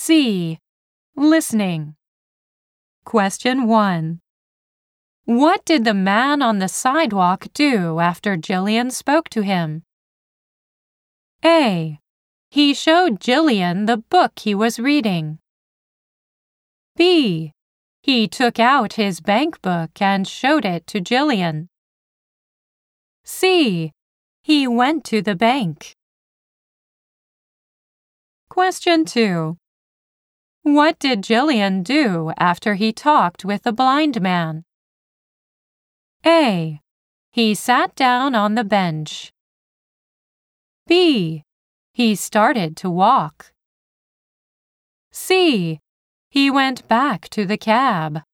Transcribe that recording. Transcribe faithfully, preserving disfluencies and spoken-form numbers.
C. Listening. Question one. What did the man on the sidewalk do after Jillian spoke to him? A. He showed Jillian the book he was reading. B. He took out his bank book and showed it to Jillian. C. He went to the bank. Question two. What did Jillian do after he talked with the blind man? A. He sat down on the bench. B. He started to walk. C. He went back to the cab.